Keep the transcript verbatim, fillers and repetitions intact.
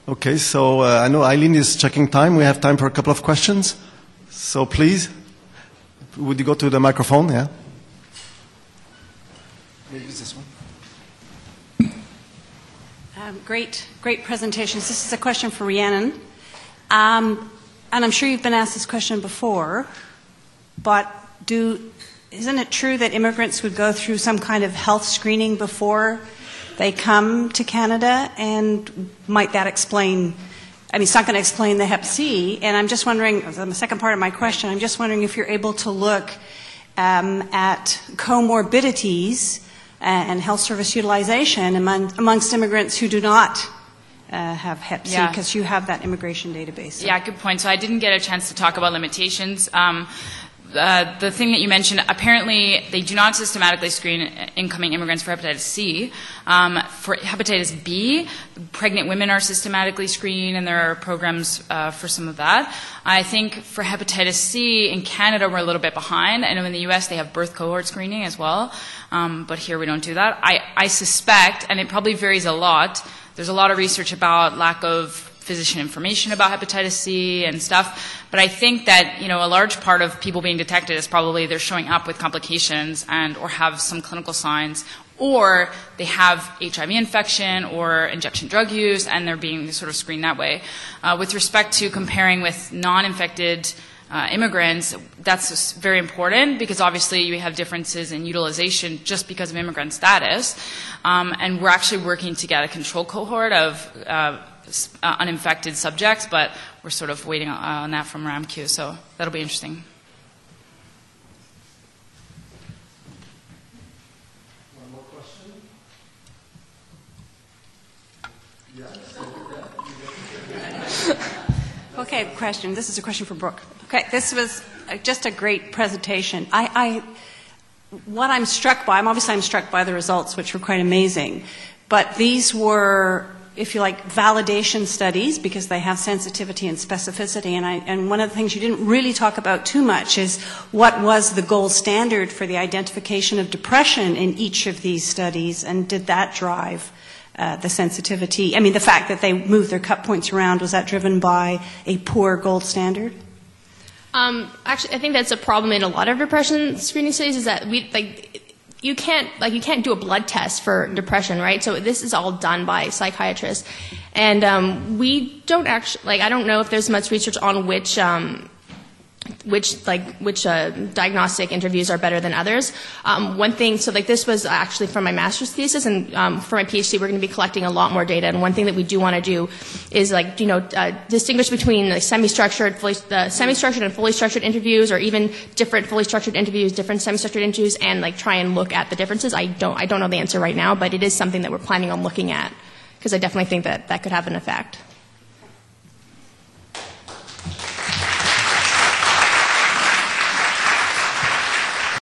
Okay, so uh, I know Eileen is checking time. We have time for a couple of questions. So please, would you go to the microphone? Yeah. Maybe use this one. Um, great, great presentations. This is a question for Rhiannon. Um, and I'm sure you've been asked this question before, but do, isn't it true that immigrants would go through some kind of health screening before they come to Canada? And might that explain, I mean, it's not going to explain the Hep C. And I'm just wondering, the second part of my question, I'm just wondering if you're able to look um, at comorbidities and health service utilization among, amongst immigrants who do not uh, have Hep C, because yeah. you have that immigration database. So. Yeah, good point. So I didn't get a chance to talk about limitations. Um, uh, the thing that you mentioned, apparently they do not systematically screen incoming immigrants for hepatitis C. Um, for hepatitis B, pregnant women are systematically screened, and there are programs uh, for some of that. I think for hepatitis C, in Canada, we're a little bit behind. I know in the U S they have birth cohort screening as well, um, but here we don't do that. I, I suspect, and it probably varies a lot, there's a lot of research about lack of physician information about hepatitis C and stuff, but I think that, you know, a large part of people being detected is probably they're showing up with complications and or have some clinical signs, or they have H I V infection or injection drug use, and they're being sort of screened that way. Uh, with respect to comparing with non-infected uh, immigrants, that's very important because obviously you have differences in utilization just because of immigrant status, um, and we're actually working to get a control cohort of uh, Uh, uninfected subjects, but we're sort of waiting uh, on that from RAMQ, so that'll be interesting. One more question? Yeah. Okay, question. This is a question for Brooke. Okay, this was just a great presentation. I, I, what I'm struck by, I'm obviously I'm struck by the results, which were quite amazing, but these were, if you like, validation studies because they have sensitivity and specificity. And, I, and one of the things you didn't really talk about too much is what was the gold standard for the identification of depression in each of these studies, and did that drive uh, the sensitivity? I mean, the fact that they moved their cut points around, was that driven by a poor gold standard? Um, actually, I think that's a problem in a lot of depression screening studies, is that we, like, You can't, like, you can't do a blood test for depression, right? So this is all done by psychiatrists. And um, we don't actually, like, I don't know if there's much research on which, um, which, like, which uh, diagnostic interviews are better than others. Um, one thing, so, like, this was actually from my master's thesis, and um, for my PhD, we're going to be collecting a lot more data. And one thing that we do want to do is, like, you know, uh, distinguish between like, semi-structured, fully, uh, semi-structured and fully structured interviews, or even different fully structured interviews, different semi-structured interviews, and like try and look at the differences. I don't, I don't know the answer right now, but it is something that we're planning on looking at, because I definitely think that that could have an effect.